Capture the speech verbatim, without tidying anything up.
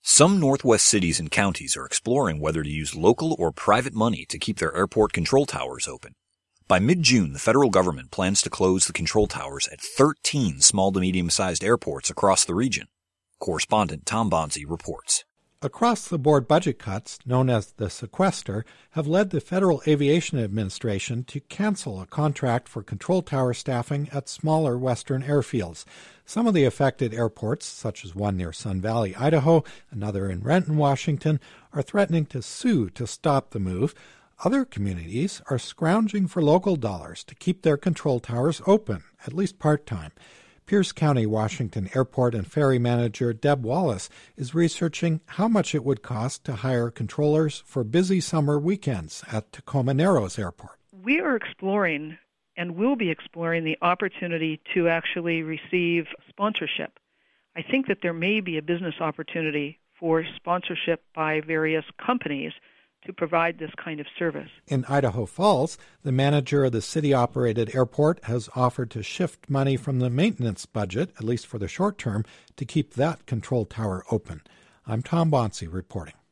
Some Northwest cities and counties are exploring whether to use local or private money to keep their airport control towers open. By mid-June, the federal government plans to close the control towers at thirteen small to medium-sized airports across the region. Correspondent Tom Bonzi reports. Across-the-board budget cuts, known as the sequester, have led the Federal Aviation Administration to cancel a contract for control tower staffing at smaller western airfields. Some of the affected airports, such as one near Sun Valley, Idaho, another in Renton, Washington, are threatening to sue to stop the move. Other communities are scrounging for local dollars to keep their control towers open, at least part-time. Pierce County, Washington Airport and Ferry Manager Deb Wallace is researching how much it would cost to hire controllers for busy summer weekends at Tacoma Narrows Airport. We are exploring and will be exploring the opportunity to actually receive sponsorship. I think that there may be a business opportunity for sponsorship by various companies to provide this kind of service. In Idaho Falls, the manager of the city-operated airport has offered to shift money from the maintenance budget, at least for the short term, to keep that control tower open. I'm Tom Bonzi reporting.